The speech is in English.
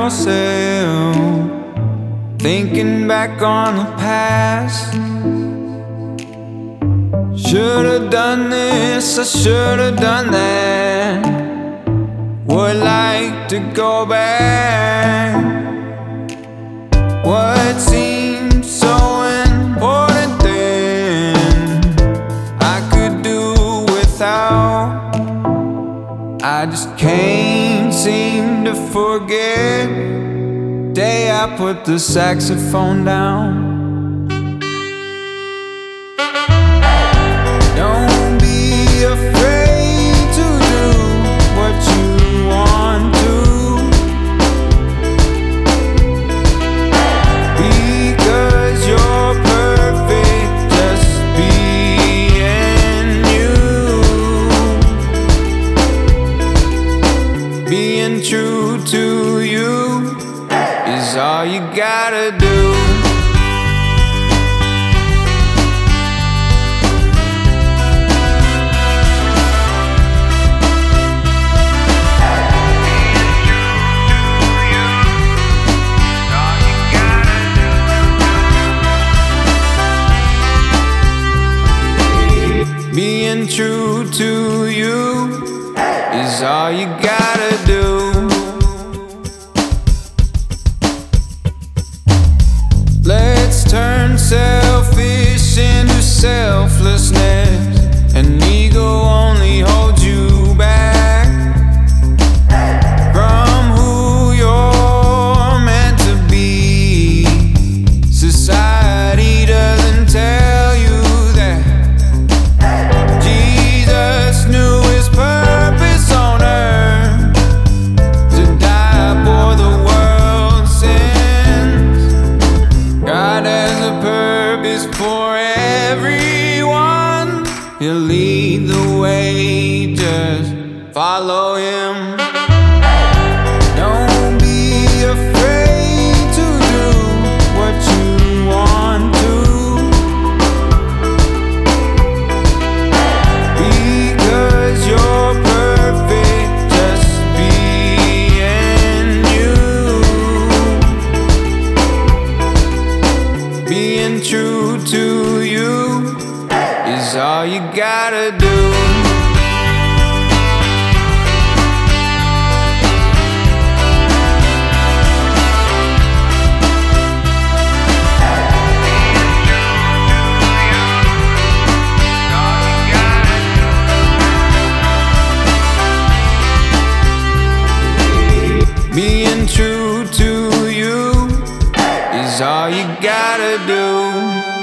yourself, thinking back on the past. Should've done this, I should've done that. Would like to go back. What seemed so important then, I could do without. I just can't seem to forget day I put the saxophone down. Don't be afraid to do what you want to, because you're perfect just being you. Being true to you is all you gotta do. Being true to you is all you gotta do. Let's turn selfish into selflessness, and ego only holds you back from who you're meant to be. Society doesn't tell you that. Jesus knew his purpose on earth, to die for the world's sins. God has a purpose for everyone. He'll lead the way, just follow him. Don't be afraid to do what you want to, because you're perfect just being you. Being true to you is all you gotta do. Being true to you is all you gotta do.